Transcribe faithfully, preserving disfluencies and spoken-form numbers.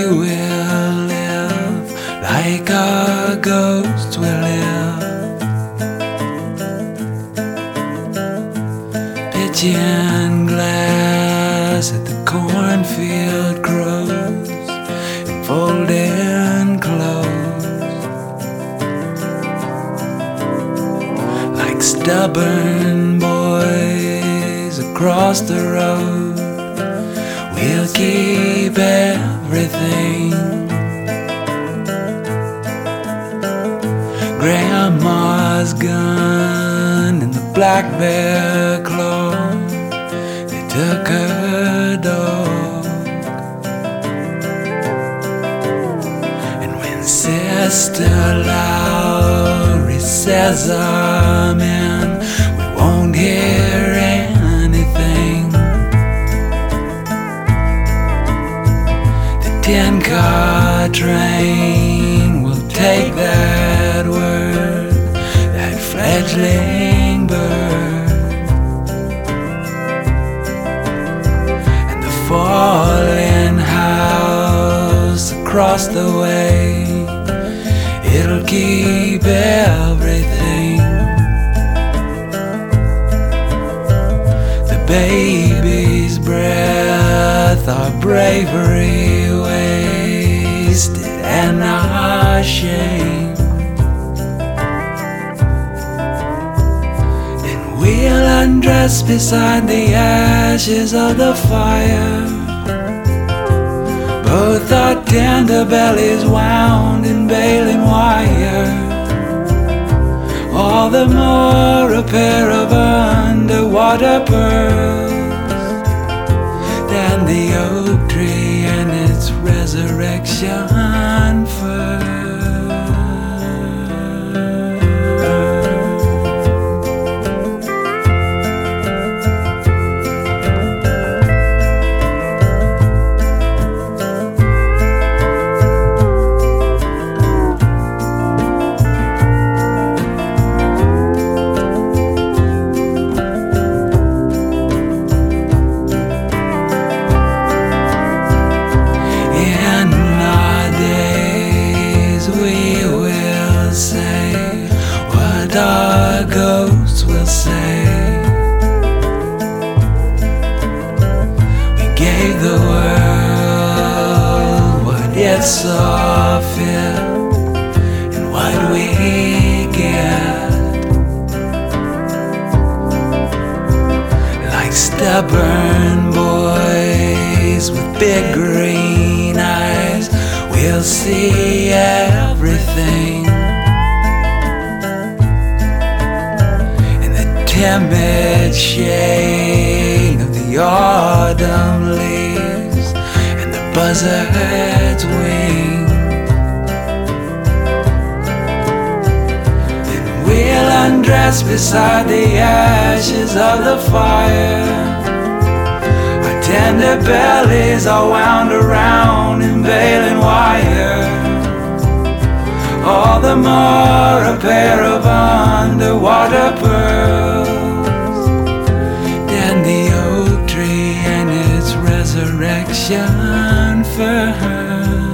will live like our ghosts will live. Pitching glass at the cornfield grows and folding clothes like stubborn boys across the road. We'll keep everything. Grandma's gun and the black bear claw, they took her dog. And when Sister Lowry says amen, we won't hear anything. The ten-car train will take that word, that fledgling bird, and the falling house across the way, it'll keep everything. The baby's breath, our bravery wasted and our shame. We'll undress beside the ashes of the fire, both our tender bellies wound in baling wire, all the more a pair of underwater pearls than the oak tree and its resurrection fur. Our ghosts will say, we gave the world what it saw fit, and what we get, like stubborn boys with big green eyes, we'll see everything. Timid shade of the autumn leaves and the buzzard's wing. Then we'll undress beside the ashes of the fire. Our tender bellies are wound around in baling wire, all the more a pair of underwater pearls than the oak tree and its resurrection for her.